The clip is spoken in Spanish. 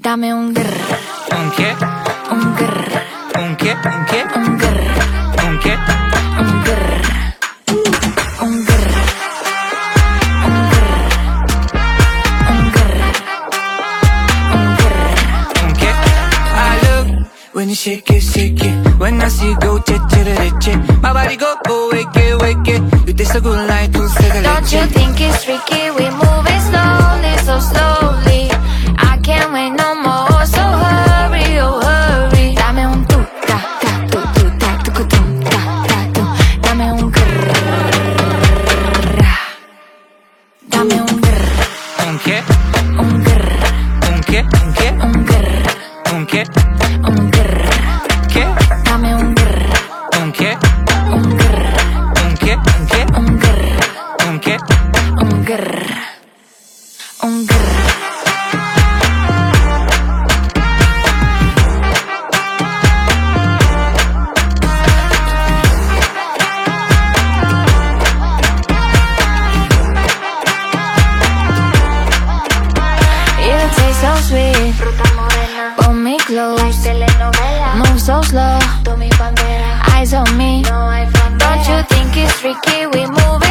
Dame un grr, ¿Un qué? un grr, ¿Un qué? ¿Un qué? un grr, ¿Un qué? un grr, un grr, un grr, un grr, un grr. ¿Un qué? I love when you shake it. When I see you go, che. My body go, wake it. You taste so good like dulce de Don't you leche. think it's freaky? We moving slowly, so slowly. I can't wait no more, so hurry, oh hurry. Dame un tu ta ta tu ta tu tum ta ta tu. Dame un grrr. Dame un grrr, ¿Un qué? un grrr, ¿Un qué? ¿Un qué? un grrr, ¿Un qué? un grrr. ¿Qué? Dame un grrr, ¿Un qué? un grrr, ¿Un qué? ¿Un qué? un grrr, ¿Un qué? un grrr, un grrr. You taste so sweet, Fruta morena, pull me close, telenovela, move so slow, tú mi bandera, eyes on me. no hay frontera. Don't you think it's freaky? We move